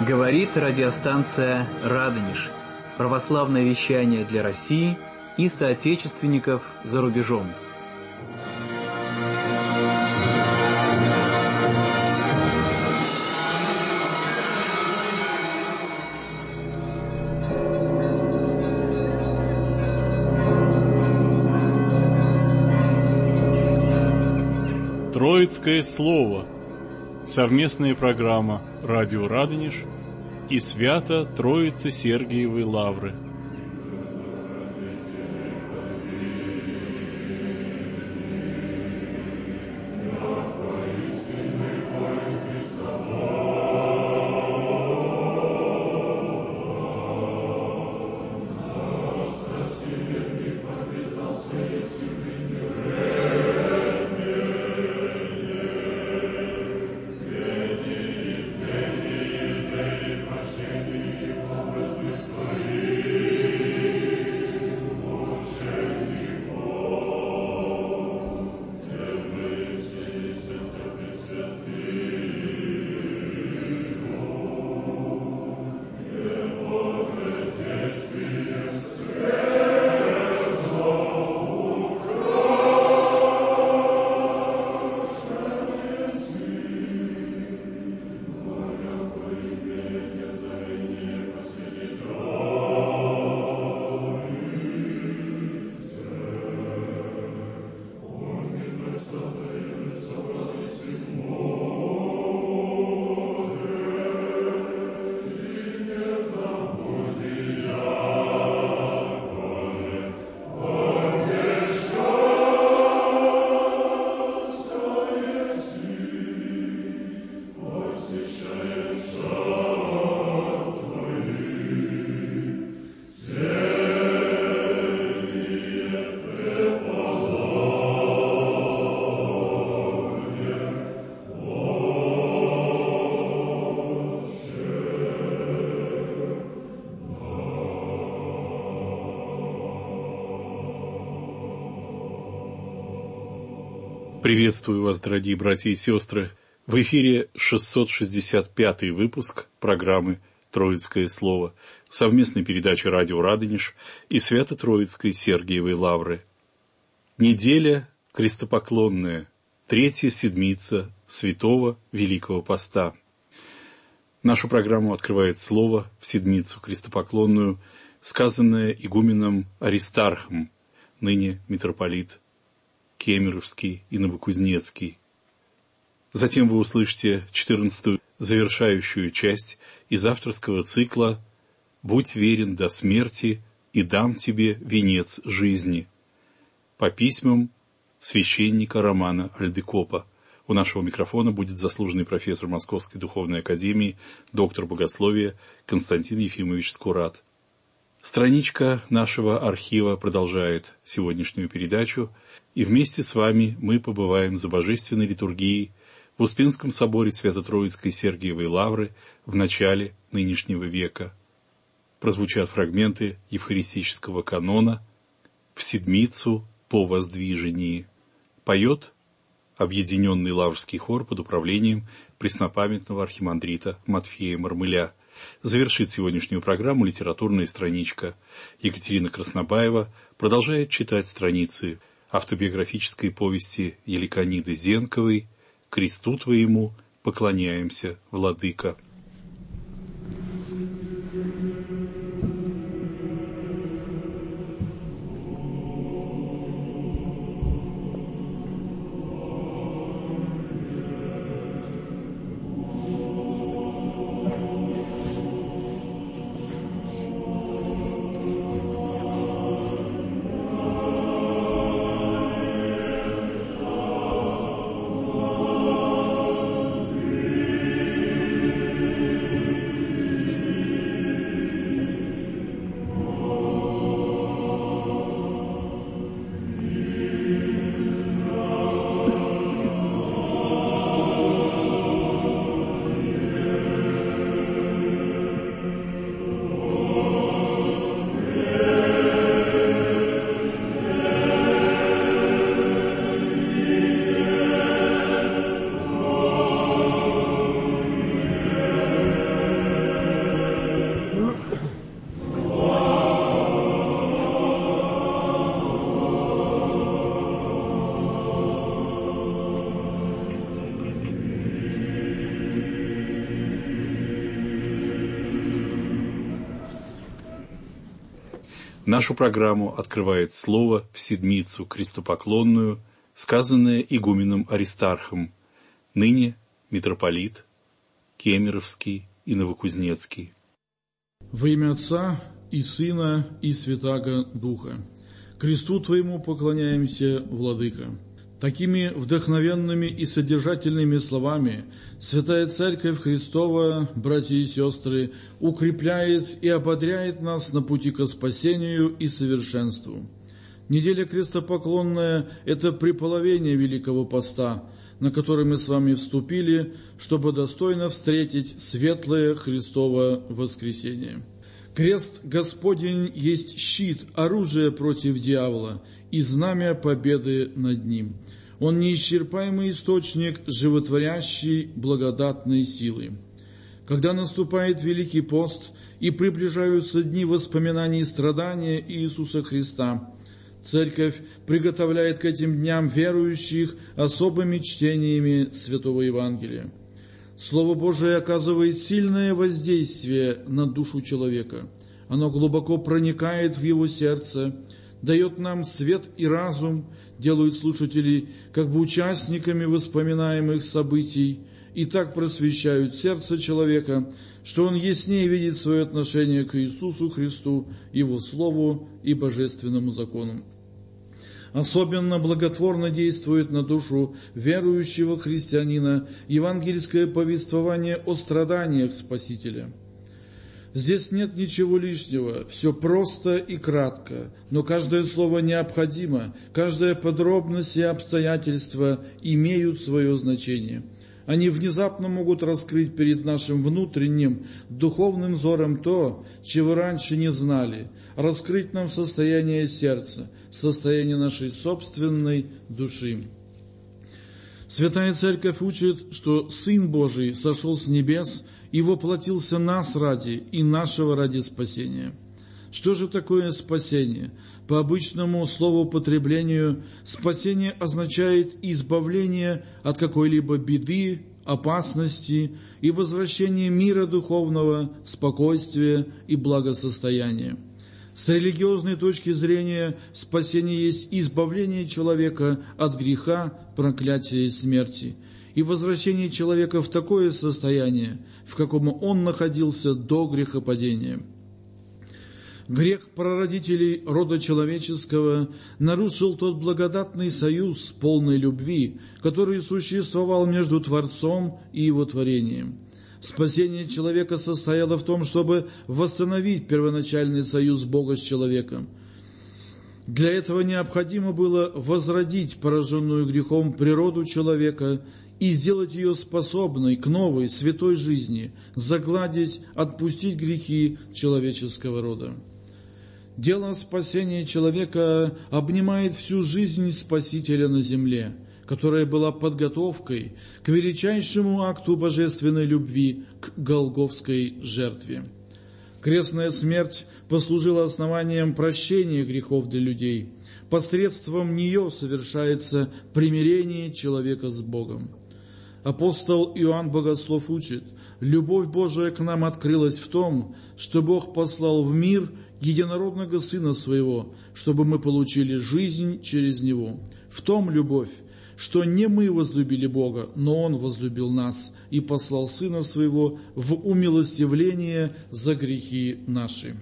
Говорит радиостанция «Радонеж». Православное вещание для России и соотечественников за рубежом. Троицкое слово. Совместная программа «Радио Радонеж» и Свято-Троицы Сергиевой Лавры. Приветствую вас, дорогие братья и сестры. В эфире 665-й выпуск программы «Троицкое слово», совместной передачи «Радио Радонеж» и Свято-Троицкой Сергиевой Лавры. Неделя крестопоклонная, третья седмица Святого Великого Поста. Нашу программу открывает слово в седмицу крестопоклонную, сказанное игуменом Аристархом, ныне митрополит Кемеровский и Новокузнецкий. Затем вы услышите 14-ю завершающую часть из авторского цикла «Будь верен до смерти, и дам тебе венец жизни» по письмам священника Романа Альдекопа. У нашего микрофона будет заслуженный профессор Московской духовной академии, доктор богословия Константин Ефимович Скурат. Страничка нашего архива продолжает сегодняшнюю передачу, и вместе с вами мы побываем за божественной литургией в Успенском соборе Свято-Троицкой Сергиевой Лавры в начале нынешнего века. Прозвучат фрагменты евхаристического канона в седмицу по воздвижении. Поет объединенный лаврский хор под управлением преснопамятного архимандрита Матфея Мармыля. Завершит сегодняшнюю программу литературная страничка. Екатерина Краснобаева продолжает читать страницы автобиографической повести Еликониды Зенковой «Кресту твоему поклоняемся, владыка». Нашу программу открывает слово в седмицу крестопоклонную, сказанное игуменом Аристархом, ныне митрополит Кемеровский и Новокузнецкий. Во имя Отца и Сына и Святаго Духа. Кресту Твоему поклоняемся, Владыка. Такими вдохновенными и содержательными словами Святая Церковь Христова, братья и сестры, укрепляет и ободряет нас на пути ко спасению и совершенству. Неделя крестопоклонная – это преполовение Великого Поста, на который мы с вами вступили, чтобы достойно встретить светлое Христово воскресение. Крест Господень есть щит, оружие против дьявола и знамя победы над ним. Он неисчерпаемый источник животворящей благодатной силы. Когда наступает Великий пост и приближаются дни воспоминаний страдания Иисуса Христа, Церковь приготовляет к этим дням верующих особыми чтениями Святого Евангелия. Слово Божие оказывает сильное воздействие на душу человека. Оно глубоко проникает в его сердце, дает нам свет и разум, делает слушателей как бы участниками воспоминаемых событий и так просвещают сердце человека, что он яснее видит свое отношение к Иисусу Христу, Его Слову и Божественному закону. Особенно благотворно действует на душу верующего христианина евангельское повествование о страданиях Спасителя. Здесь нет ничего лишнего, все просто и кратко, но каждое слово необходимо, каждая подробность и обстоятельства имеют свое значение. Они внезапно могут раскрыть перед нашим внутренним духовным взором то, чего раньше не знали, раскрыть нам состояние сердца, состояние нашей собственной души. Святая Церковь учит, что Сын Божий сошел с небес и воплотился нас ради и нашего ради спасения. Что же такое спасение? По обычному словоупотреблению спасение означает избавление от какой-либо беды, опасности и возвращение мира духовного, спокойствия и благосостояния. С религиозной точки зрения спасение есть избавление человека от греха, проклятия и смерти и возвращение человека в такое состояние, в каком он находился до грехопадения. Грех прародителей рода человеческого нарушил тот благодатный союз полной любви, который существовал между Творцом и Его творением. Спасение человека состояло в том, чтобы восстановить первоначальный союз Бога с человеком. Для этого необходимо было возродить пораженную грехом природу человека и сделать ее способной к новой, святой жизни, загладить, отпустить грехи человеческого рода. Дело спасения человека обнимает всю жизнь Спасителя на земле, которая была подготовкой к величайшему акту божественной любви, к голгофской жертве. Крестная смерть послужила основанием прощения грехов для людей. Посредством нее совершается примирение человека с Богом. Апостол Иоанн Богослов учит: «Любовь Божия к нам открылась в том, что Бог послал в мир единородного Сына Своего, чтобы мы получили жизнь через Него. В том любовь, что не мы возлюбили Бога, но Он возлюбил нас и послал Сына Своего в умилостивление за грехи наши».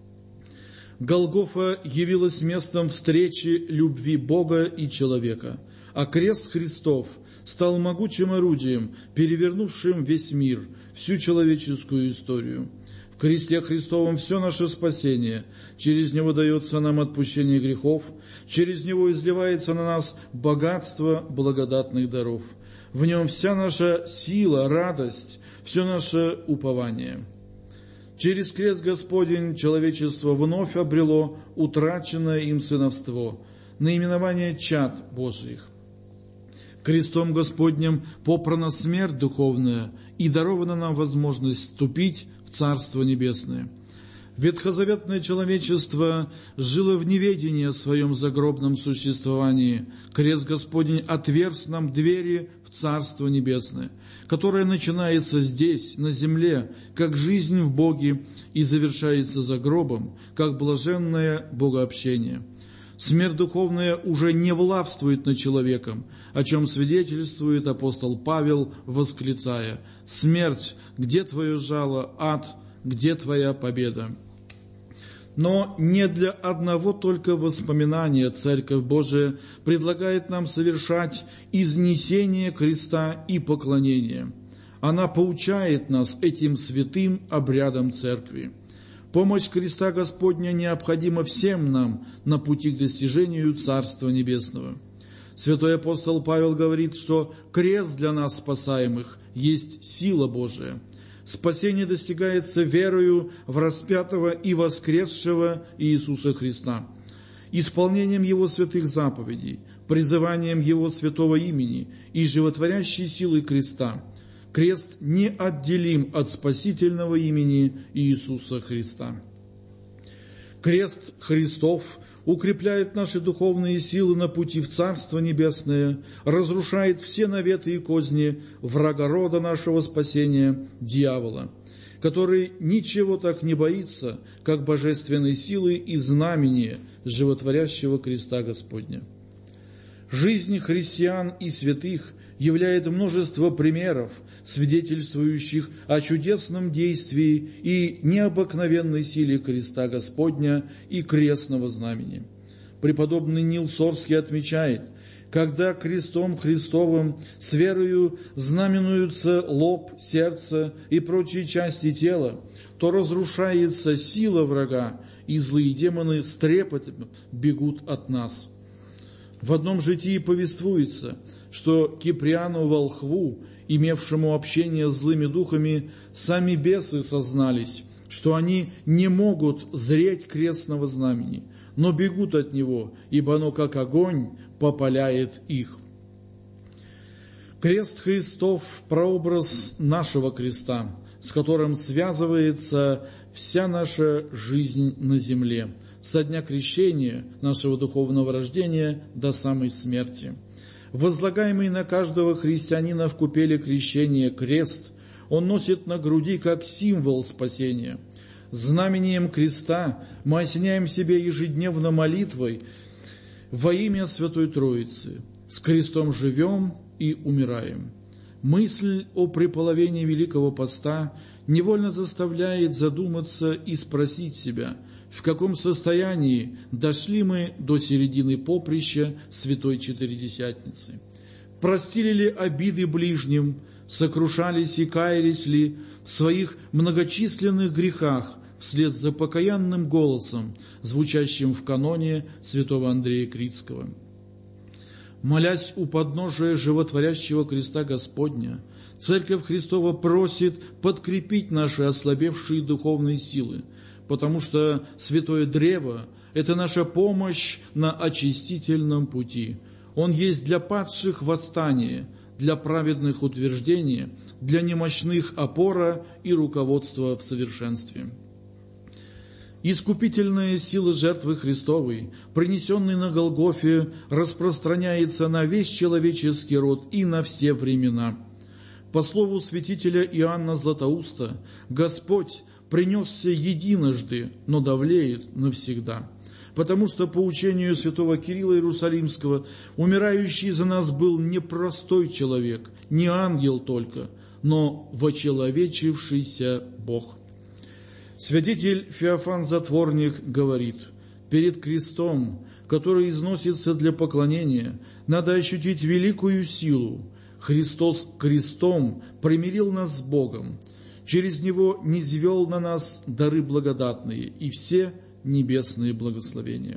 Голгофа явилась местом встречи любви Бога и человека, а крест Христов стал могучим орудием, перевернувшим весь мир, всю человеческую историю. В кресте Христовом все наше спасение, через Него дается нам отпущение грехов, через Него изливается на нас богатство благодатных даров. В Нем вся наша сила, радость, все наше упование. Через крест Господень человечество вновь обрело утраченное им сыновство, наименование чад Божьих. Крестом Господним попрана смерть духовная и дарована нам возможность вступить в Царство Небесное. Ветхозаветное человечество жило в неведении о своем загробном существовании. Крест Господень отверз нам двери в Царство Небесное, которое начинается здесь, на земле, как жизнь в Боге, и завершается за гробом, как блаженное богообщение. Смерть духовная уже не властвует над человеком, о чем свидетельствует апостол Павел, восклицая: «Смерть, где твое жало? Ад, где твоя победа?» Но не для одного только воспоминания Церковь Божия предлагает нам совершать изнесение креста и поклонение. Она поучает нас этим святым обрядом Церкви. Помощь креста Господня необходима всем нам на пути к достижению Царства Небесного. Святой апостол Павел говорит, что крест для нас спасаемых есть сила Божия. Спасение достигается верою в распятого и воскресшего Иисуса Христа, исполнением Его святых заповедей, призыванием Его святого имени и животворящей силой креста. Крест неотделим от спасительного имени Иисуса Христа. Крест Христов укрепляет наши духовные силы на пути в Царство Небесное, разрушает все наветы и козни врага рода нашего спасения, дьявола, который ничего так не боится, как божественной силы и знамения животворящего креста Господня. Жизнь христиан и святых являет множество примеров, свидетельствующих о чудесном действии и необыкновенной силе креста Господня и крестного знамени. Преподобный Нил Сорский отмечает: когда крестом Христовым с верою знаменуются лоб, сердце и прочие части тела, то разрушается сила врага, и злые демоны с трепетом бегут от нас. В одном житии повествуется, что Киприану Волхву, имевшему общение с злыми духами, сами бесы сознались, что они не могут зреть крестного знамени, но бегут от него, ибо оно, как огонь, попаляет их. Крест Христов – прообраз нашего креста, с которым связывается вся наша жизнь на земле, со дня крещения нашего духовного рождения до самой смерти. Возлагаемый на каждого христианина в купеле крещения крест он носит на груди как символ спасения. Знамением креста мы осеняем себя ежедневно молитвой во имя Святой Троицы. С крестом живем и умираем. Мысль о преполовении Великого Поста невольно заставляет задуматься и спросить себя, в каком состоянии дошли мы до середины поприща Святой Четыредесятницы. Простили ли обиды ближним, сокрушались и каялись ли в своих многочисленных грехах вслед за покаянным голосом, звучащим в каноне святого Андрея Критского. Молясь у подножия животворящего креста Господня, Церковь Христова просит подкрепить наши ослабевшие духовные силы, потому что Святое Древо – это наша помощь на очистительном пути. Он есть для падших восстание, для праведных утверждение, для немощных опора и руководство в совершенстве. Искупительная сила жертвы Христовой, принесенной на Голгофе, распространяется на весь человеческий род и на все времена. По слову святителя Иоанна Златоуста, Господь принесся единожды, но давлеет навсегда. Потому что по учению святого Кирилла Иерусалимского умирающий за нас был не простой человек, не ангел только, но вочеловечившийся Бог. Святитель Феофан Затворник говорит: перед крестом, который износится для поклонения, надо ощутить великую силу. Христос крестом примирил нас с Богом, через Него низвел на нас дары благодатные и все небесные благословения.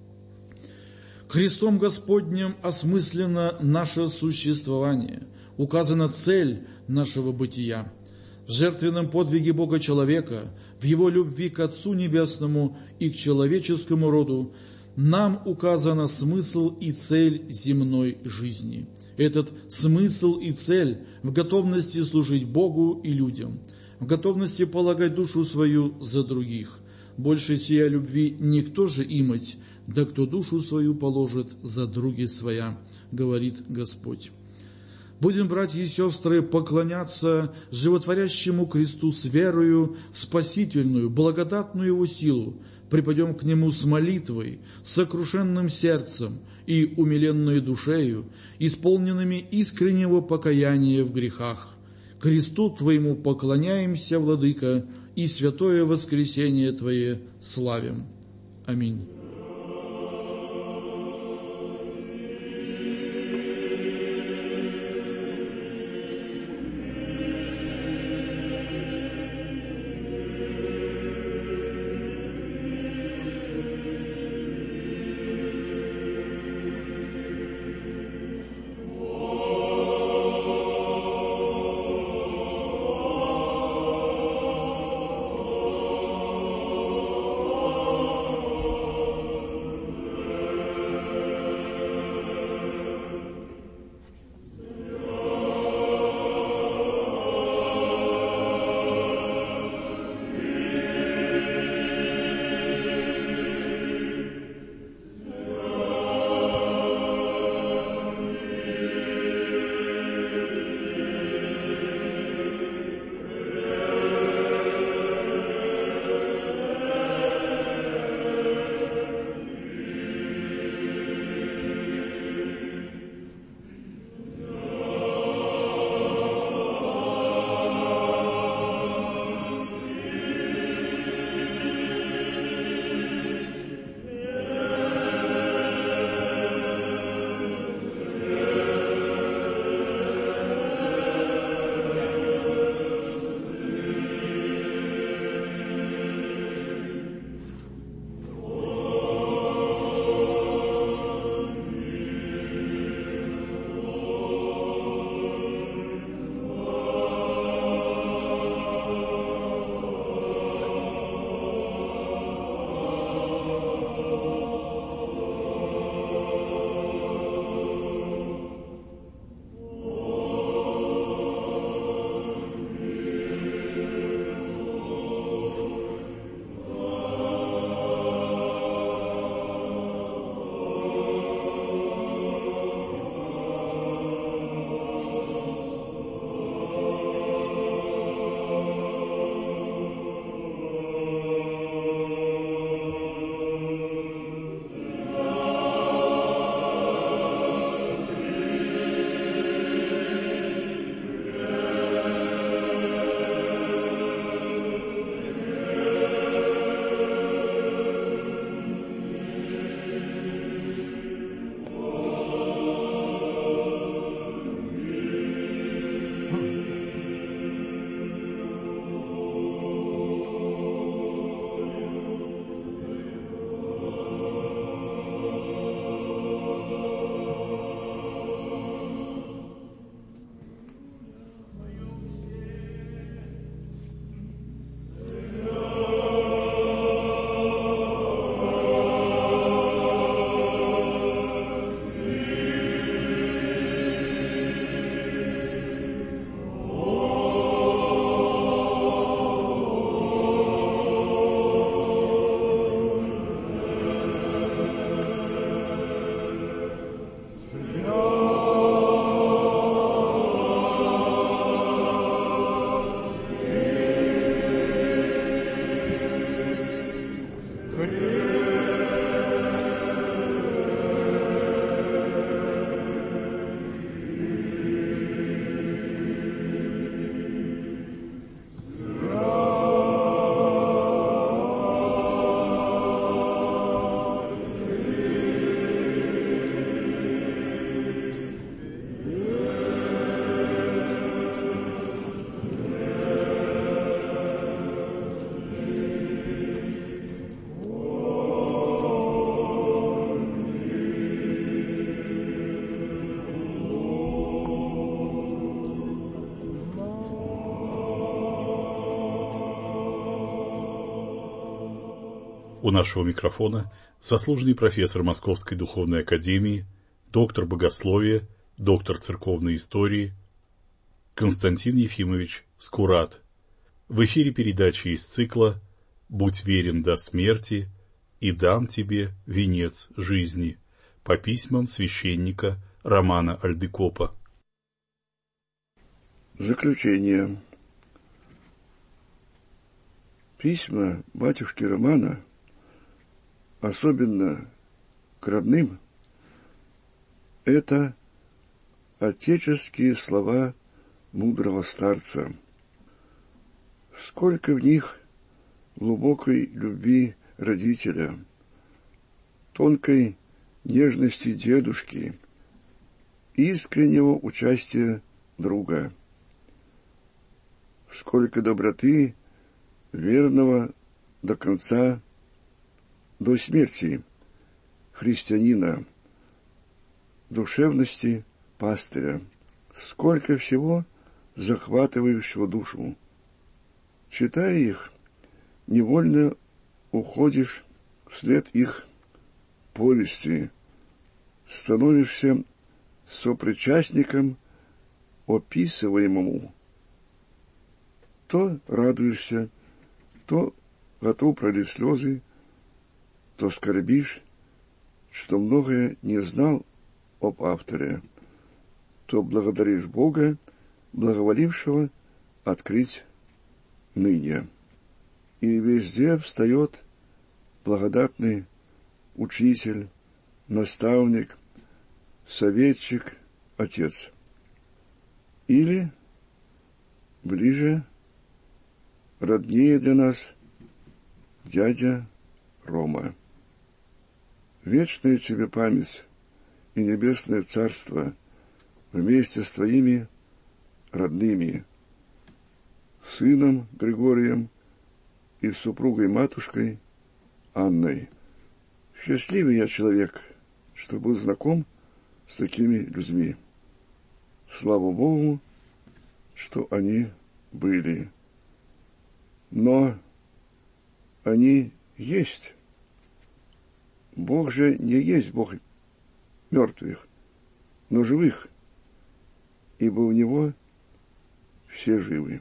Крестом Господним осмыслено наше существование, указана цель нашего бытия. В жертвенном подвиге Бога-человека, в Его любви к Отцу Небесному и к человеческому роду нам указан смысл и цель земной жизни. Этот смысл и цель в готовности служить Богу и людям, в готовности полагать душу свою за других. Больше сия любви никто же имать, да кто душу свою положит за други своя, говорит Господь. Будем, братья и сестры, поклоняться животворящему кресту с верою в спасительную, благодатную его силу, припадем к нему с молитвой, с сокрушенным сердцем и умиленной душею, исполненными искреннего покаяния в грехах. Кресту Твоему поклоняемся, Владыка, и святое воскресение Твое славим. Аминь. У нашего микрофона заслуженный профессор Московской духовной академии, доктор богословия, доктор церковной истории Константин Ефимович Скурат. В эфире передача из цикла «Будь верен до смерти, и дам тебе венец жизни» по письмам священника Романа Альдекопа. Заключение. Письма батюшки Романа, особенно к родным, это отеческие слова мудрого старца. Сколько в них глубокой любви родителя, тонкой нежности дедушки, искреннего участия друга. Сколько доброты верного до конца, до смерти христианина, душевности пастыря. Сколько всего захватывающего душу. Читая их, невольно уходишь вслед их повести, становишься сопричастником описываемому. То радуешься, то готов пролить слезы, то скорбишь, что многое не знал об авторе, то благодаришь Бога, благоволившего открыть ныне. И везде встает благодатный учитель, наставник, советчик, отец. Или ближе, роднее для нас дядя Рома. Вечная тебе память и небесное царство вместе с твоими родными, сыном Григорием и супругой-матушкой Анной. Счастливый я человек, что был знаком с такими людьми. Слава Богу, что они были. Но они есть. Бог же не есть Бог мертвых, но живых, ибо у Него все живы.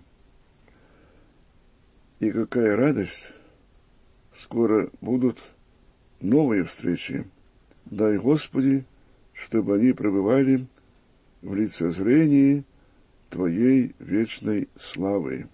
И какая радость! Скоро будут новые встречи. Дай, Господи, чтобы они пребывали в лицезрении Твоей вечной славы,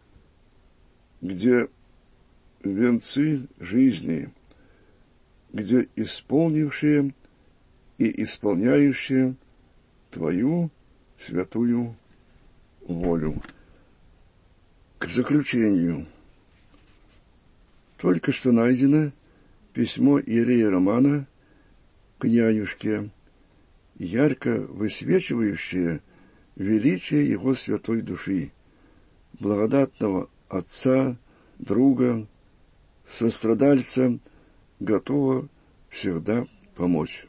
где венцы жизни, где исполнившие и исполняющие Твою святую волю. К заключению. Только что найдено письмо иерея Романа к нянюшке, ярко высвечивающее величие его святой души, благодатного отца, друга, сострадальца, готова всегда помочь.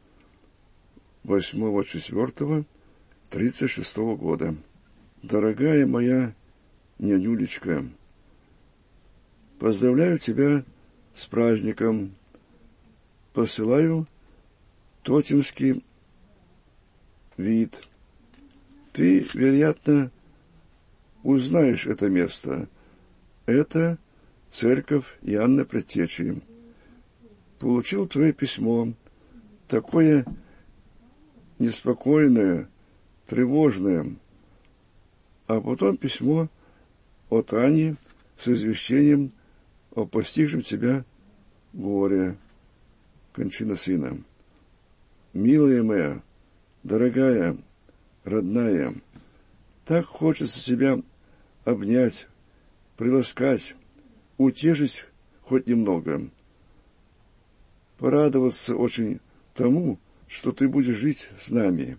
8.4.36 года. Дорогая моя нянюлечка, поздравляю тебя с праздником. Посылаю тотемский вид. Ты, вероятно, узнаешь это место. Это церковь Иоанна Предтечи. Получил твое письмо, такое неспокойное, тревожное, а потом письмо от Ани с извещением о постигшем тебя горе, кончина сына. Милая моя, дорогая, родная, так хочется тебя обнять, приласкать, утешить хоть немного, порадоваться очень тому, что ты будешь жить с нами.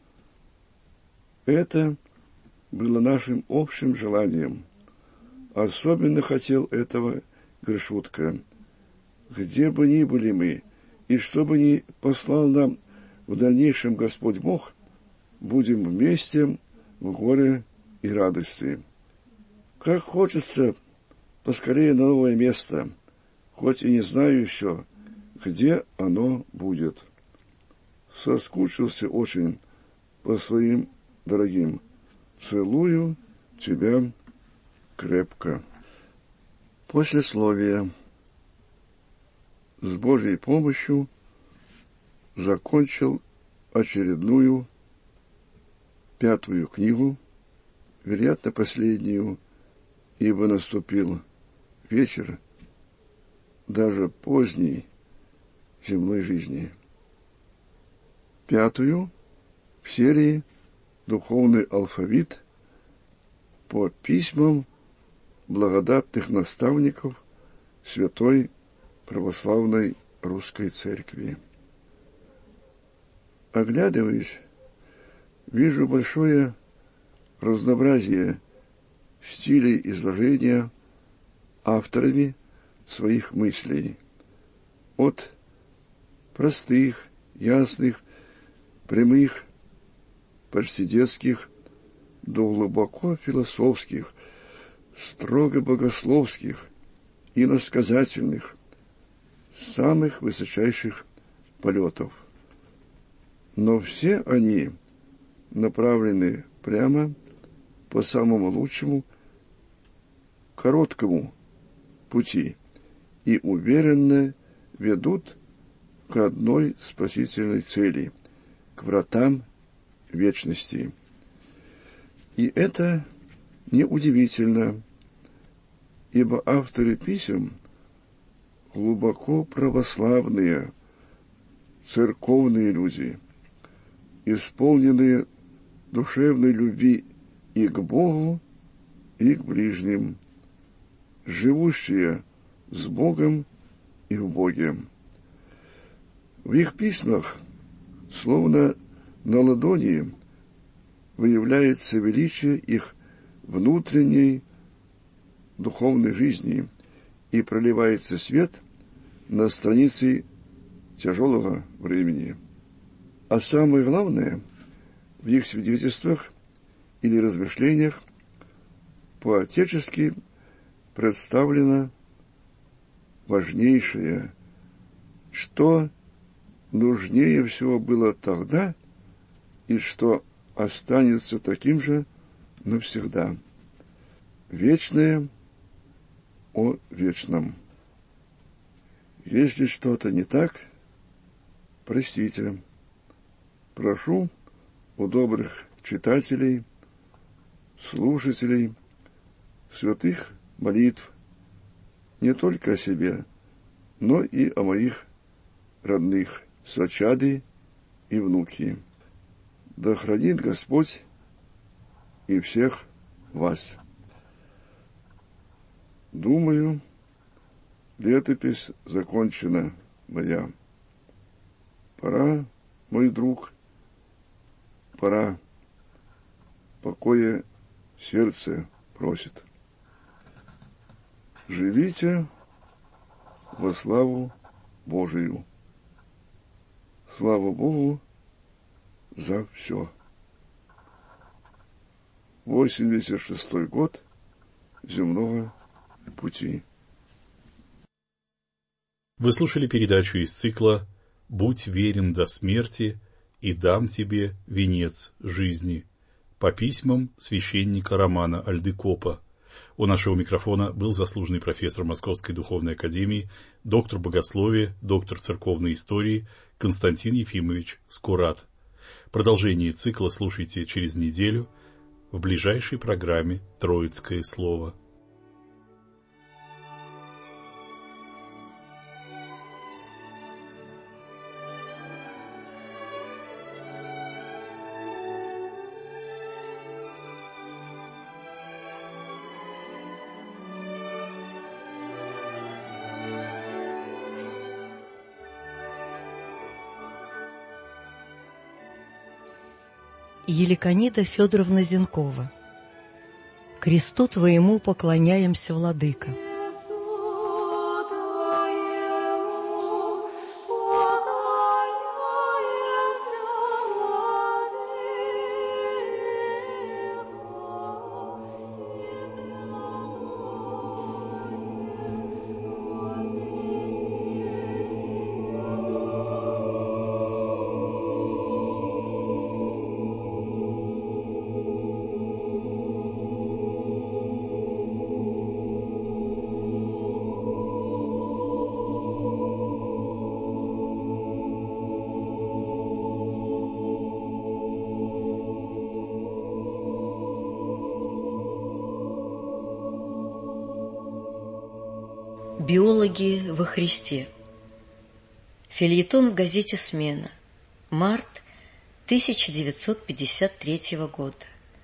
Это было нашим общим желанием. Особенно хотел этого Гришутка. Где бы ни были мы, и что бы ни послал нам в дальнейшем Господь Бог, будем вместе в горе и радости. Как хочется поскорее на новое место, хоть и не знаю еще, где оно будет. Соскучился очень по своим дорогим. Целую тебя крепко. Послесловие. С Божьей помощью закончил очередную 5-ю книгу вероятно, последнюю, ибо наступил вечер даже поздней земной жизни. Пятую в серии «Духовный алфавит» по письмам благодатных наставников Святой Православной Русской Церкви. Оглядываясь, вижу большое разнообразие стилей изложения авторами своих мыслей. От простых, ясных, прямых, почти детских, до глубоко философских, строго богословских и иносказательных, самых высочайших полетов. Но все они направлены прямо по самому лучшему, короткому пути и уверенно ведут к одной спасительной цели, к вратам вечности. И это неудивительно, ибо авторы писем глубоко православные, церковные люди, исполненные душевной любви и к Богу, и к ближним, живущие с Богом и в Боге. В их письмах, словно на ладони, выявляется величие их внутренней духовной жизни и проливается свет на страницы тяжелого времени. А самое главное, в их свидетельствах или размышлениях по-отечески представлено важнейшее, что нужнее всего было тогда и что останется таким же навсегда. Вечное о вечном. Если что-то не так, простите. Прошу у добрых читателей, слушателей, святых молитв не только о себе, но и о моих родных, сочады и внуки. Да хранит Господь и всех вас. Думаю, летопись закончена моя. Пора, мой друг, пора. Покоя сердце просит. Живите во славу Божию. Слава Богу за все. 86-й год земного пути. Вы слушали передачу из цикла «Будь верен до смерти, и дам тебе венец жизни» по письмам священника Романа Альдыкопа. У нашего микрофона был заслуженный профессор Московской духовной академии, доктор богословия, доктор церковной истории Константин Ефимович Скурат. Продолжение цикла слушайте через неделю в ближайшей программе «Троицкое слово». Еликонида Федоровна Зенкова. Кресту Твоему поклоняемся, Владыка. Биологи во Христе. Фельетон в газете «Смена». Март 1953 года.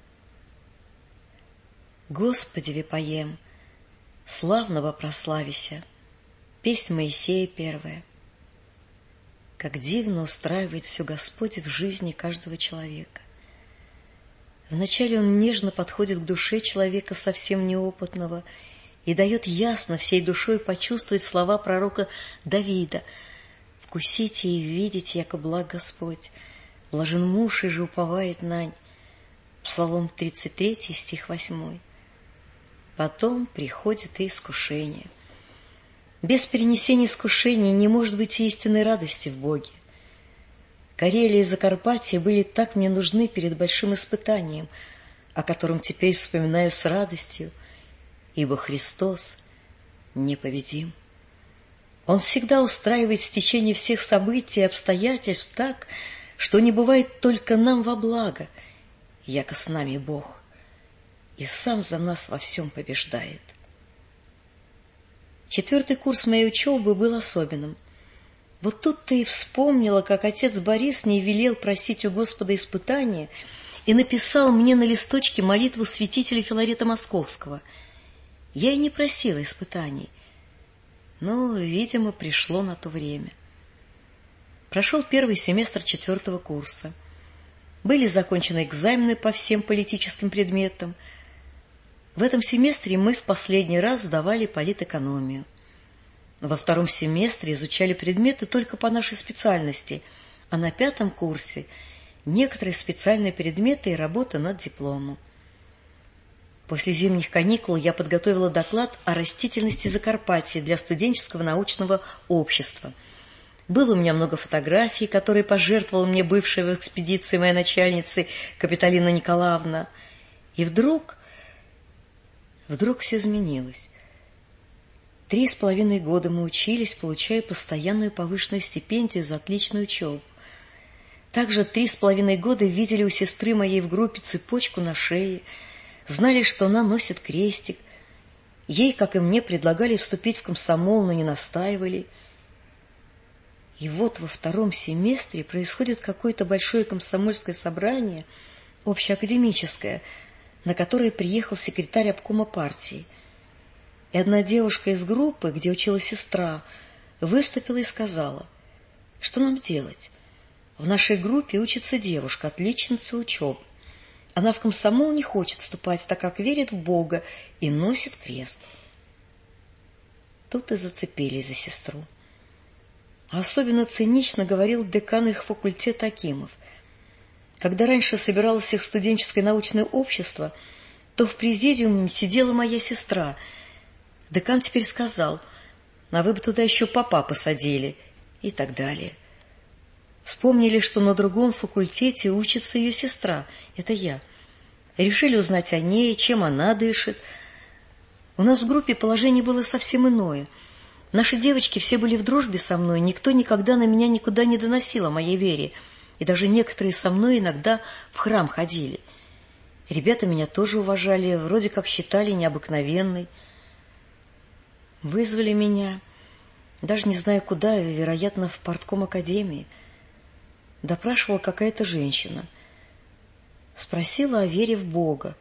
Господи, вопоем, славного прославися. Песнь Моисея первая. Как дивно устраивает все Господь в жизни каждого человека. Вначале Он нежно подходит к душе человека совсем неопытного и дает ясно всей душой почувствовать слова пророка Давида: «Вкусите и видите, яко благ Господь, блажен муж, и же уповает нань». Псалом 33, стих 8. Потом приходит и искушение. Без перенесения искушений не может быть и истинной радости в Боге. Карелия и Закарпатье были так мне нужны перед большим испытанием, о котором теперь вспоминаю с радостью, ибо Христос непобедим. Он всегда устраивает стечение всех событий и обстоятельств так, что не бывает только нам во благо, яко с нами Бог, и сам за нас во всем побеждает. 4-й курс моей учебы был особенным. Вот тут-то и вспомнила, как отец Борис не велел просить у Господа испытания и написал мне на листочке молитву святителя Филарета Московского. Я и не просила испытаний, но, видимо, пришло на то время. Прошел первый семестр 4-го курса. Были закончены экзамены по всем политическим предметам. В этом семестре мы в последний раз сдавали политэкономию. Во 2-м семестре изучали предметы только по нашей специальности, а на 5-м курсе некоторые специальные предметы и работа над дипломом. После зимних каникул я подготовила доклад о растительности Закарпатья для студенческого научного общества. Было у меня много фотографий, которые пожертвовала мне бывшая в экспедиции моя начальница Капиталина Николаевна. И вдруг все изменилось. 3,5 года мы учились, получая постоянную повышенную стипендию за отличную учебу. Также 3,5 года видели у сестры моей в группе цепочку на шее, знали, что она носит крестик. Ей, как и мне, предлагали вступить в комсомол, но не настаивали. И вот во 2-м семестре происходит какое-то большое комсомольское собрание, общеакадемическое, на которое приехал секретарь обкома партии. И одна девушка из группы, где училась сестра, выступила и сказала: «Что нам делать? В нашей группе учится девушка, отличница учебы. Она в комсомол не хочет вступать, так как верит в Бога и носит крест». Тут и зацепились за сестру. Особенно цинично говорил декан их факультета Акимов. Когда раньше собиралось их студенческое научное общество, то в президиуме сидела моя сестра. Декан теперь сказал: «А вы бы туда еще попа посадили», и так далее. Вспомнили, что на другом факультете учится ее сестра, это я. Решили узнать о ней, чем она дышит. У нас в группе положение было совсем иное. Наши девочки все были в дружбе со мной, никто никогда на меня никуда не доносил о моей вере, и даже некоторые со мной иногда в храм ходили. Ребята меня тоже уважали, вроде как считали необыкновенной. Вызвали меня, даже не знаю куда, вероятно, в партком академии. Допрашивала какая-то женщина. Спросила о вере в Бога.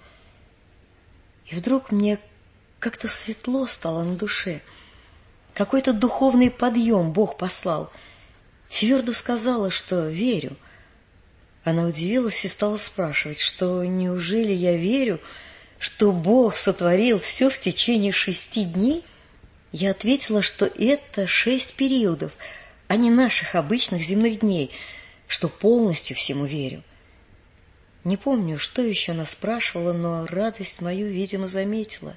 И вдруг мне как-то светло стало на душе. Какой-то духовный подъем Бог послал. Твердо сказала, что верю. Она удивилась и стала спрашивать, что неужели я верю, что Бог сотворил все в течение 6 дней? Я ответила, что это 6 периодов, а не наших обычных земных дней, что полностью всему верю. Не помню, что еще она спрашивала, но радость мою, видимо, заметила.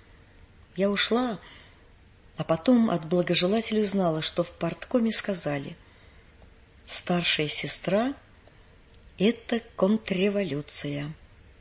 Я ушла, а потом от благожелателя узнала, что в парткоме сказали: «Старшая сестра — это контрреволюция».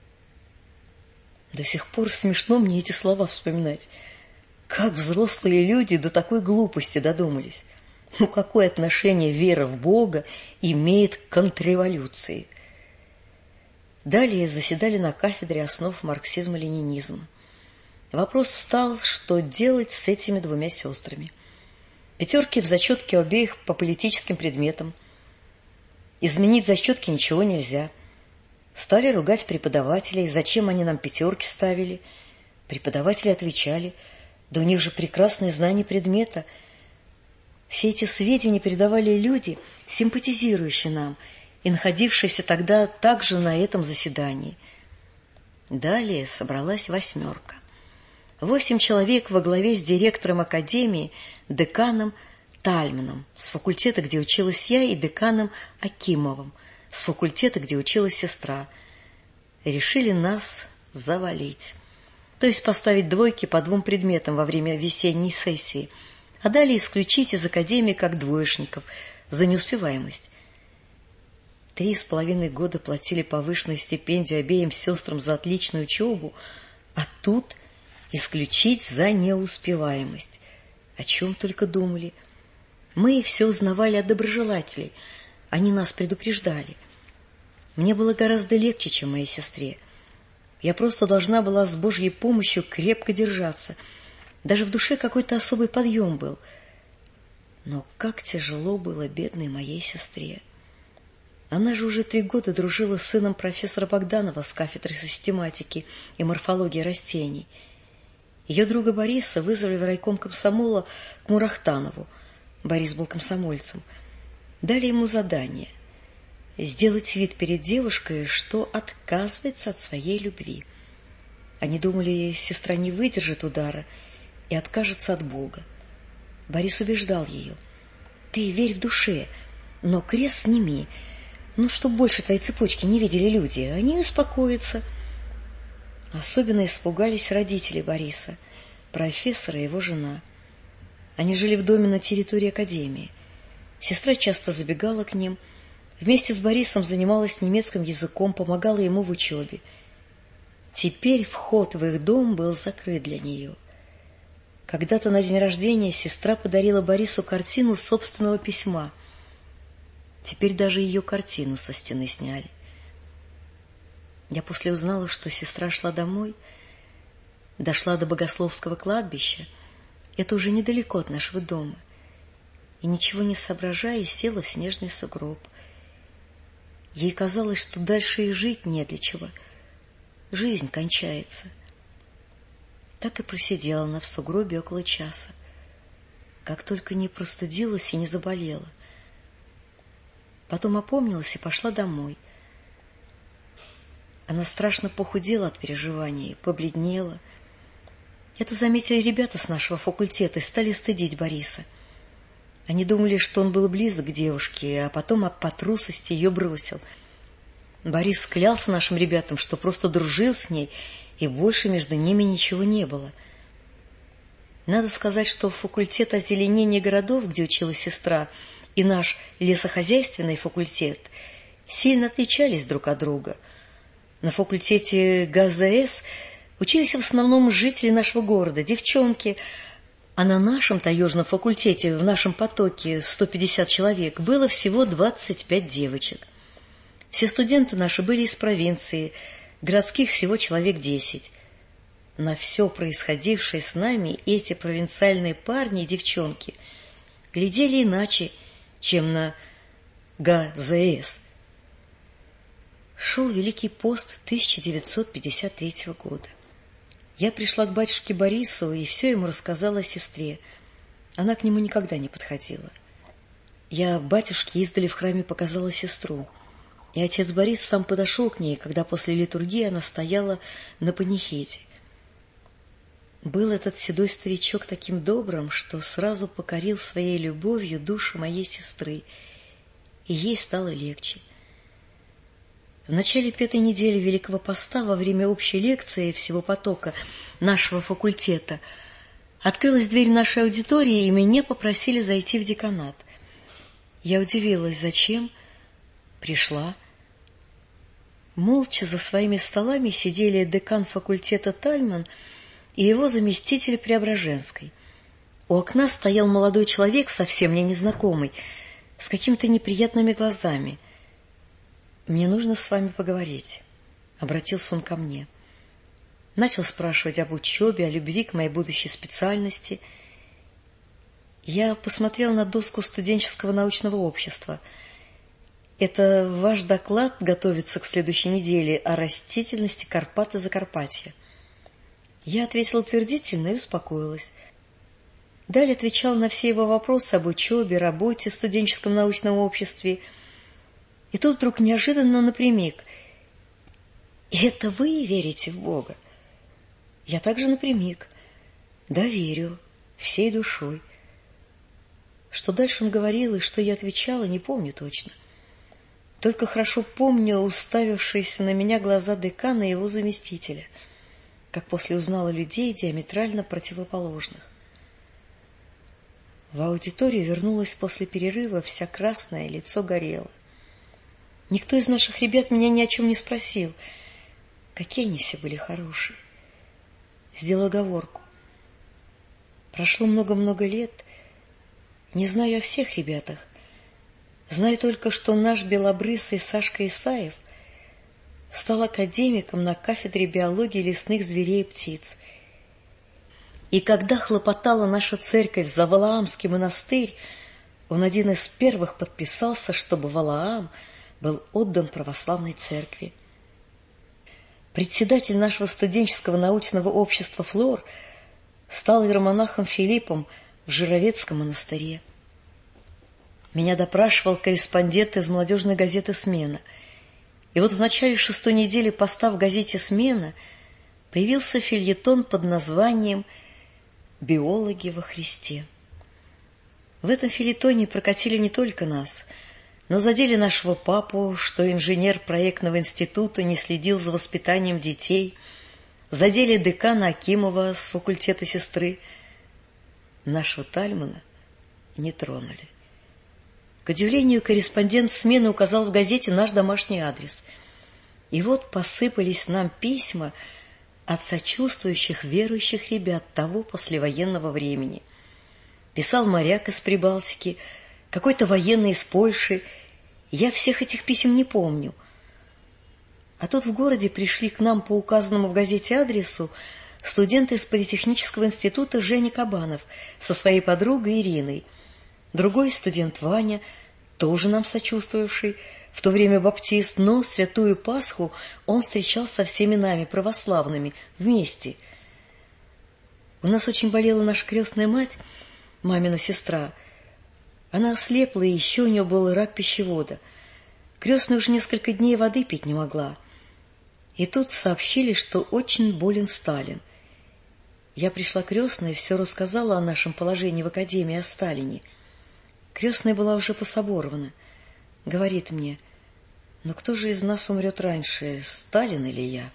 До сих пор смешно мне эти слова вспоминать. Как взрослые люди до такой глупости додумались? Ну, какое отношение вера в Бога имеет к контрреволюции? Далее заседали на кафедре основ марксизма-ленинизма. Вопрос встал, что делать с этими двумя сестрами. 5 в зачетке у обеих по политическим предметам. Изменить в зачетке ничего нельзя. Стали ругать преподавателей, зачем они нам 5 ставили. Преподаватели отвечали: да у них же прекрасное знание предмета. Все эти сведения передавали люди, симпатизирующие нам и находившиеся тогда также на этом заседании. Далее собралась 8. 8 человек во главе с директором академии, деканом Тальманом, с факультета, где училась я, и деканом Акимовым, с факультета, где училась сестра. Решили нас завалить, то есть поставить 2 по 2 предметам во время весенней сессии, а далее исключить из академии как двоечников за неуспеваемость. 3,5 года платили повышенную стипендию обеим сестрам за отличную учебу, а тут исключить за неуспеваемость. О чем только думали. Мы все узнавали от доброжелателей, они нас предупреждали. Мне было гораздо легче, чем моей сестре. Я просто должна была с Божьей помощью крепко держаться. Даже в душе какой-то особый подъем был. Но как тяжело было бедной моей сестре. Она же уже 3 года дружила с сыном профессора Богданова с кафедры систематики и морфологии растений. Ее друга Бориса вызвали в райком комсомола к Мурахтанову. Борис был комсомольцем. Дали ему задание — сделать вид перед девушкой, что отказывается от своей любви. Они думали, сестра не выдержит удара и откажется от Бога. Борис убеждал ее: ты верь в душе, но крест сними, чтоб больше твоей цепочки не видели люди, они успокоятся. Особенно испугались родители Бориса, профессора и его жена. Они жили в доме на территории академии. Сестра часто забегала к ним, вместе с Борисом занималась немецким языком, помогала ему в учебе. Теперь вход в их дом был закрыт для нее. Когда-то на день рождения сестра подарила Борису картину собственного письма. Теперь даже ее картину со стены сняли. Я после узнала, что сестра шла домой, дошла до Богословского кладбища, это уже недалеко от нашего дома, и, ничего не соображая, села в снежный сугроб. Ей казалось, что дальше и жить не для чего, жизнь кончается. Так и просидела она в сугробе около часа, как только не простудилась и не заболела. Потом опомнилась и пошла домой. Она страшно похудела от переживаний, побледнела. Это заметили ребята с нашего факультета и стали стыдить Бориса. Они думали, что он был близок к девушке, а потом по трусости ее бросил. Борис клялся нашим ребятам, что просто дружил с ней, и больше между ними ничего не было. Надо сказать, что факультет озеленения городов, где училась сестра, и наш лесохозяйственный факультет сильно отличались друг от друга. На факультете ГАЗС учились в основном жители нашего города, девчонки, а на нашем таежном факультете, в нашем потоке 150 человек, было всего 25 девочек. Все студенты наши были из провинции, городских всего человек 10. На все происходившее с нами эти провинциальные парни и девчонки глядели иначе, чем на ГАЗС. Шел Великий пост 1953 года. Я пришла к батюшке Борису и все ему рассказала о сестре. Она к нему никогда не подходила. Я батюшке издали в храме показала сестру, и отец Борис сам подошел к ней, когда после литургии она стояла на панихиде. Был этот седой старичок таким добрым, что сразу покорил своей любовью душу моей сестры, и ей стало легче. В начале 5-й недели Великого Поста, во время общей лекции всего потока нашего факультета, открылась дверь нашей аудитории, и меня попросили зайти в деканат. Я удивилась, зачем? Пришла. Молча за своими столами сидели декан факультета Тальман и его заместитель Преображенской. У окна стоял молодой человек, совсем мне незнакомый, с какими-то неприятными глазами. «Мне нужно с вами поговорить», — обратился он ко мне. Начал спрашивать об учебе, о любви к моей будущей специальности. Я посмотрел на доску студенческого научного общества. Это ваш доклад готовится к следующей неделе о растительности Карпат и Закарпатья. Я ответила утвердительно и успокоилась. Далее отвечал на все его вопросы об учебе, работе в студенческом научном обществе. И тут вдруг неожиданно напрямик: «Это вы верите в Бога?» Я также напрямик: «Да, верю, всей душой». Что дальше он говорил и что я отвечала, не помню точно. Только хорошо помню уставившиеся на меня глаза декана и его заместителя, как после узнала людей диаметрально противоположных. В аудиторию вернулась после перерыва вся красная, лицо горело. Никто из наших ребят меня ни о чем не спросил. Какие они все были хорошие. Сделаю оговорку. Прошло много-много лет. Не знаю о всех ребятах. Знаю только, что наш белобрысый Сашка Исаев стал академиком на кафедре биологии лесных зверей и птиц. И когда хлопотала наша церковь за Валаамский монастырь, он один из первых подписался, чтобы Валаам был отдан православной церкви. Председатель нашего студенческого научного общества «Флор» стал иеромонахом Филиппом в Жировецком монастыре. Меня допрашивал корреспондент из молодежной газеты «Смена». И вот в начале 6-й недели поста в газете «Смена» появился фельетон под названием «Биологи во Христе». В этом фельетоне прокатили не только нас, но задели нашего папу, что инженер проектного института не следил за воспитанием детей, задели декана Акимова с факультета сестры. Нашего Тальмана не тронули. К удивлению, корреспондент «Смены» указал в газете наш домашний адрес. И вот посыпались нам письма от сочувствующих верующих ребят того послевоенного времени. Писал моряк из Прибалтики, какой-то военный из Польши. Я всех этих писем не помню. А тут в городе пришли к нам по указанному в газете адресу студенты из Политехнического института Женя Кабанов со своей подругой Ириной. Другой студент Ваня, тоже нам сочувствовавший, в то время баптист, но Святую Пасху он встречал со всеми нами, православными, вместе. У нас очень болела наша крестная мать, мамина сестра. Она ослепла, и еще у нее был рак пищевода. Крестная уже несколько дней воды пить не могла. И тут сообщили, что очень болен Сталин. Я пришла крестная и все рассказала о нашем положении в академии, о Сталине. Крестная была уже пособорована. Говорит мне: «Но кто же из нас умрет раньше, Сталин или я?»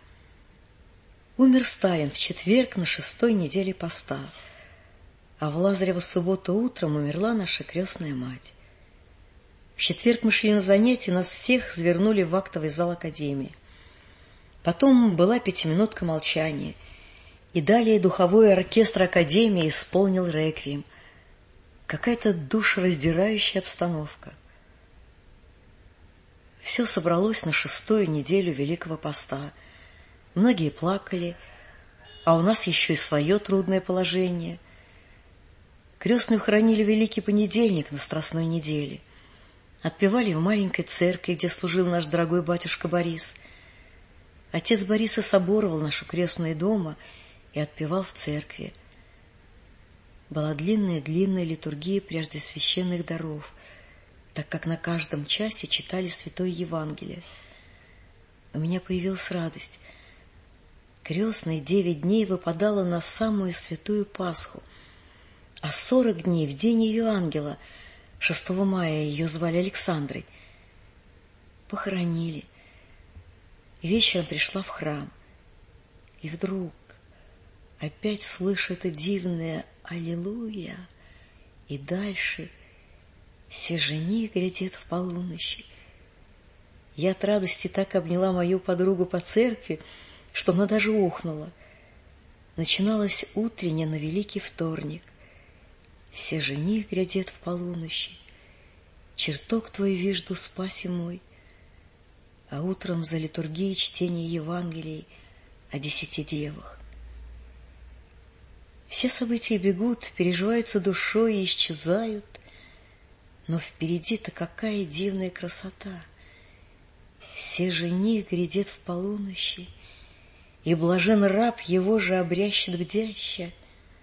Умер Сталин в четверг на 6-й неделе поста, а в Лазареву субботу утром умерла наша крестная мать. В четверг мы шли на занятия, нас всех завернули в актовый зал академии. Потом была 5-минутка молчания, и далее духовой оркестр академии исполнил реквием. Какая-то душераздирающая обстановка. Все собралось на 6-ю неделю Великого Поста. Многие плакали, а у нас еще и свое трудное положение. Крестную хоронили Великий Понедельник на Страстной неделе. Отпевали в маленькой церкви, где служил наш дорогой батюшка Борис. Отец Борис соборовал нашу крестную дома и отпевал в церкви. Была длинная литургия прежде священных даров, так как на каждом часе читали Святое Евангелие. У меня появилась радость. Крестная 9 дней выпадала на самую святую Пасху, а 40 дней в день ее ангела, 6 мая, ее звали Александрой. Похоронили. Вечером пришла в храм, и вдруг опять слышу это дивное «Аллилуйя», и дальше «Се жених глядит в полуночи». Я от радости так обняла мою подругу по церкви, что она даже ухнула. Начиналась утренняя на Великий вторник. «Се жених глядит в полуночи, чертог твой вижду, спаси мой». А утром за литургией чтение Евангелий о 10 девах. Все события бегут, переживаются душой и исчезают, но впереди-то какая дивная красота! Все жених грядет в полуночи, и блажен раб его же обрящет бдяща.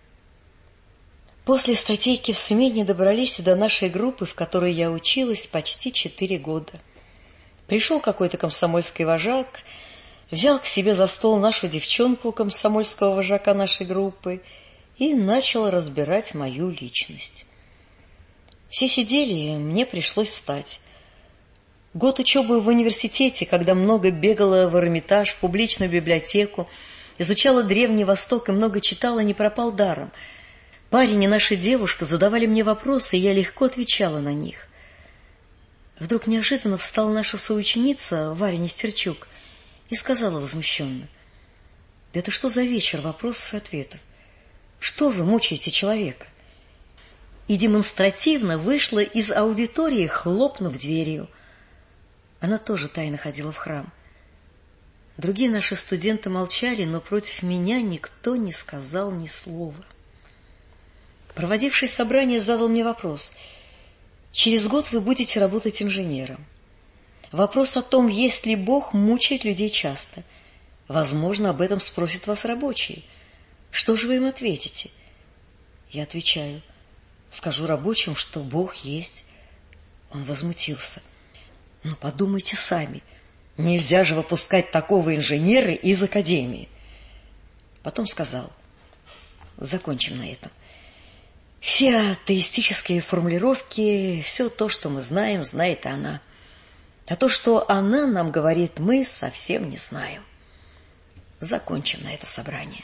После статейки в смене добрались до нашей группы, в которой я училась почти 4 года. Пришел какой-то комсомольский вожак, взял к себе за стол нашу девчонку, комсомольского вожака нашей группы, и начал разбирать мою личность. Все сидели, мне пришлось встать. Год учебы в университете, когда много бегала в Эрмитаж, в публичную библиотеку, изучала Древний Восток и много читала, не пропал даром. Парень и наша девушка задавали мне вопросы, и я легко отвечала на них. Вдруг неожиданно встала наша соученица, Варя Нестерчук, и сказала возмущенно: «Да это что за вечер вопросов и ответов? Что вы мучаете человека?» И демонстративно вышла из аудитории, хлопнув дверью. Она тоже тайно ходила в храм. Другие наши студенты молчали, но против меня никто не сказал ни слова. Проводивший собрание задал мне вопрос: «Через год вы будете работать инженером. Вопрос о том, есть ли Бог, мучает людей часто. Возможно, об этом спросят вас рабочие. Что же вы им ответите?» Я отвечаю: «Скажу рабочим, что Бог есть». Он возмутился: «Ну, подумайте сами, нельзя же выпускать такого инженера из академии». Потом сказал: «Закончим на этом. Все атеистические формулировки, все то, что мы знаем, знает и она. А то, что она нам говорит, мы совсем не знаем. Закончим на это собрание».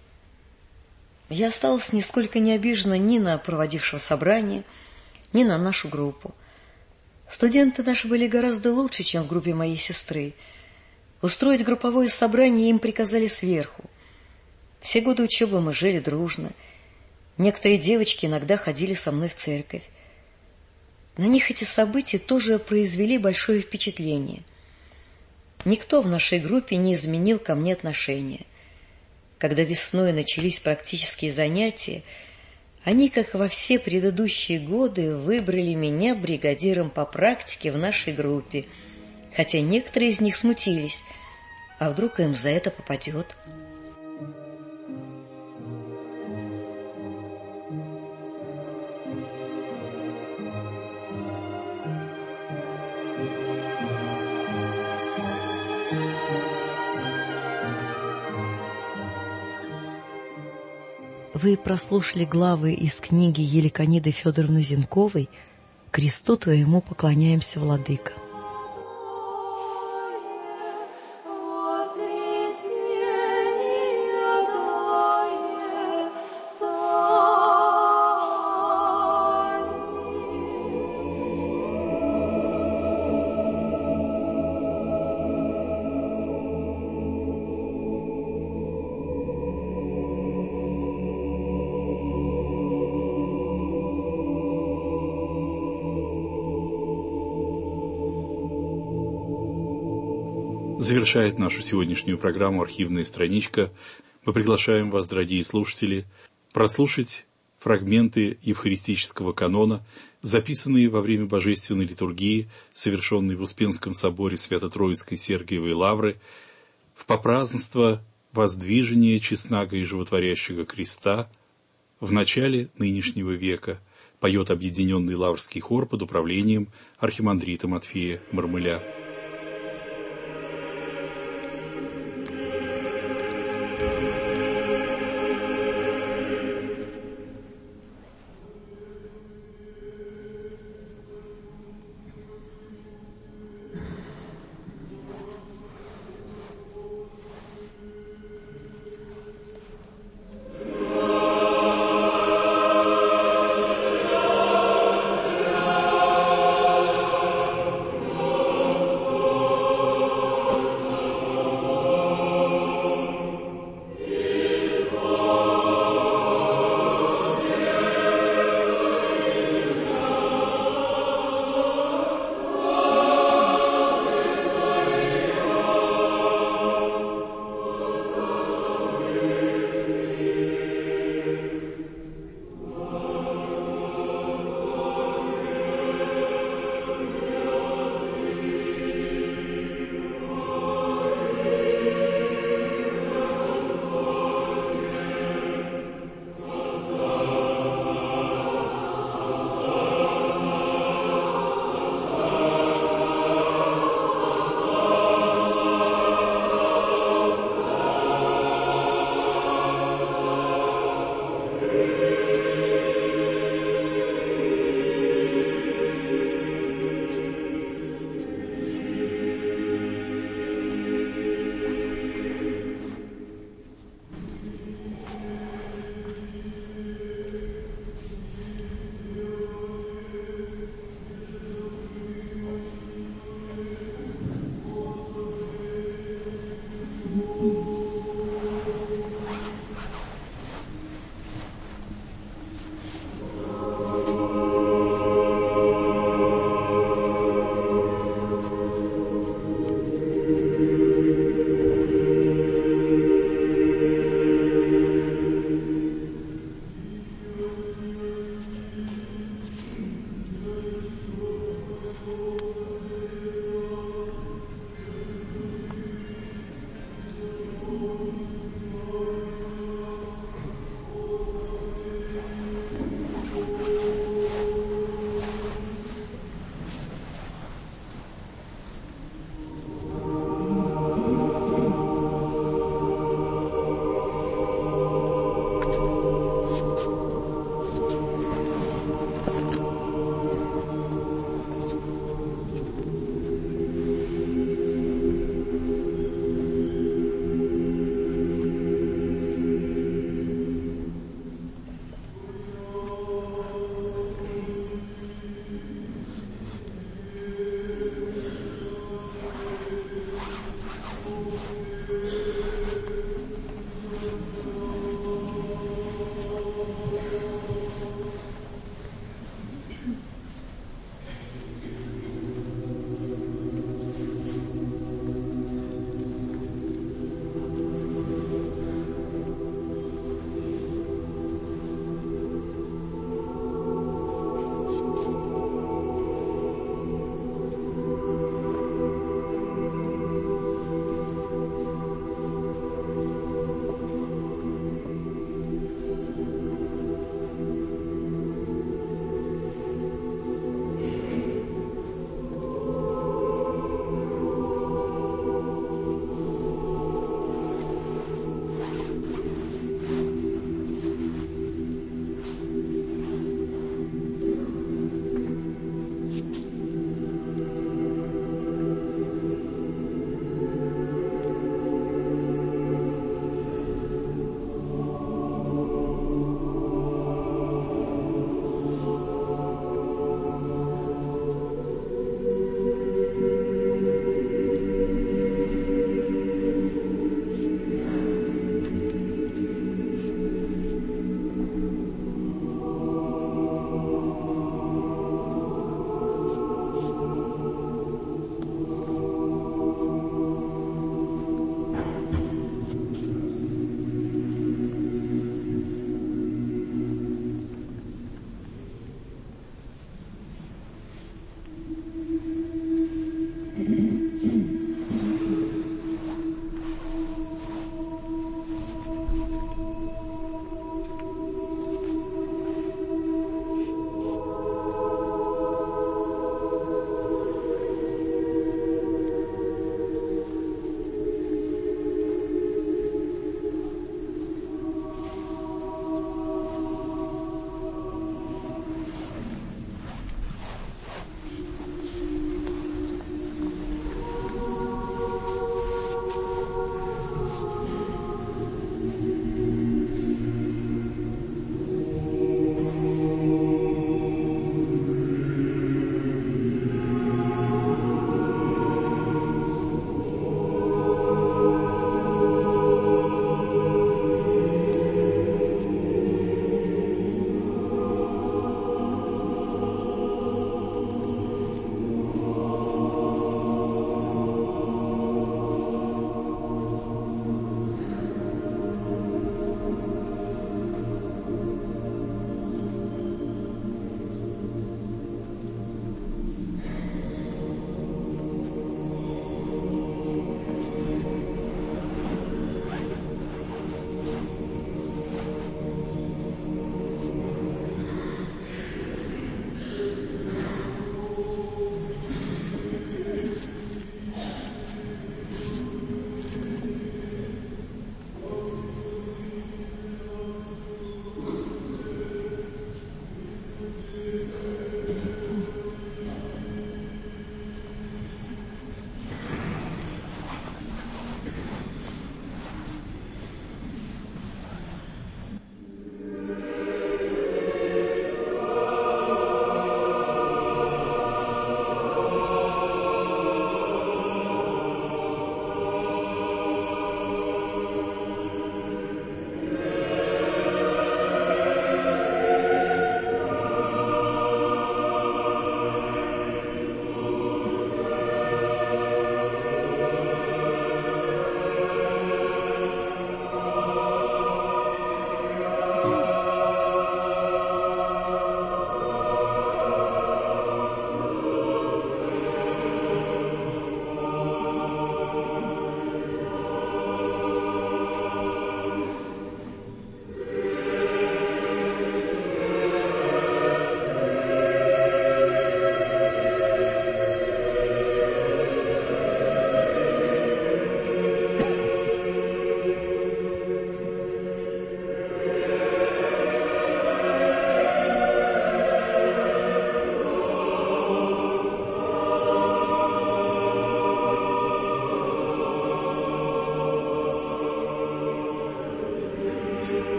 Я осталась нисколько не обижена ни на проводившего собрание, ни на нашу группу. Студенты наши были гораздо лучше, чем в группе моей сестры. Устроить групповое собрание им приказали сверху. Все годы учебы мы жили дружно. Некоторые девочки иногда ходили со мной в церковь. На них эти события тоже произвели большое впечатление. Никто в нашей группе не изменил ко мне отношения. Когда весной начались практические занятия, они, как во все предыдущие годы, выбрали меня бригадиром по практике в нашей группе, хотя некоторые из них смутились, а вдруг им за это попадет. Вы прослушали главы из книги Еликониды Федоровны Зенковой «Кресту твоему поклоняемся, Владыка». Завершает нашу сегодняшнюю программу архивная страничка. Мы приглашаем вас, дорогие слушатели, прослушать фрагменты евхаристического канона, записанные во время божественной литургии, совершенной в Успенском соборе Свято-Троицкой Сергиевой Лавры, в попразднство воздвижения честного и животворящего креста в начале нынешнего века, поет объединенный лаврский хор под управлением архимандрита Матфея Мармыля.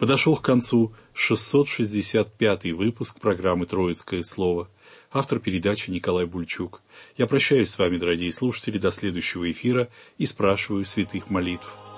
Подошел к концу 665-й выпуск программы «Троицкое слово». Автор передачи Николай Бульчук. Я прощаюсь с вами, дорогие слушатели, до следующего эфира и спрашиваю святых молитв.